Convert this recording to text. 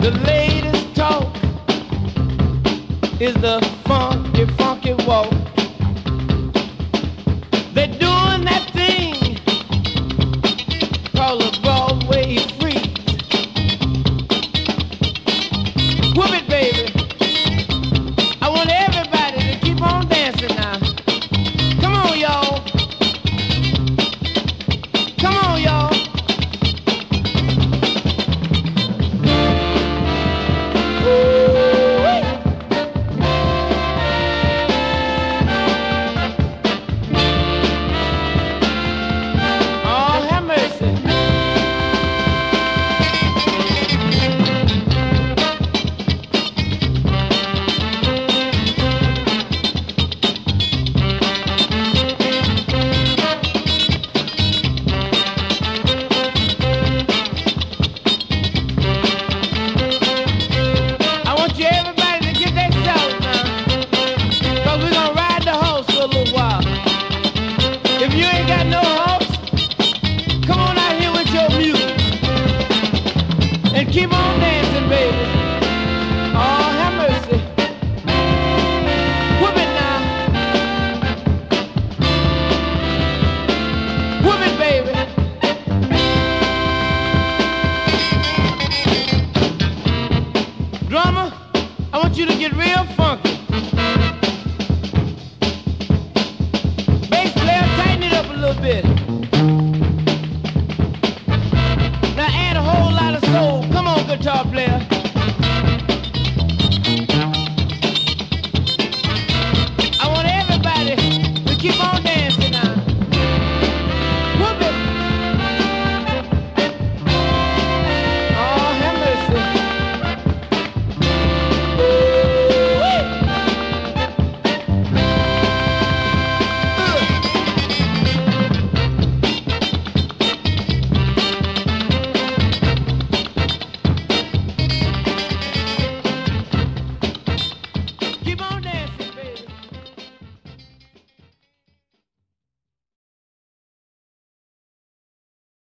The latest talk is the funky, funky walk. They're doing that thing called a Broadway freak. Whoop it, baby. I want everybody to keep on dancing now. Come on, y'all. Come on, y'all. If you ain't got no horse, come on out here with your music and keep on dancing, baby. Oh, have mercy. Whoop it now. Whoop it, baby. Drummer, I want you to get real funky. Bit. Now add a whole lot of soul. Come on, guitar player.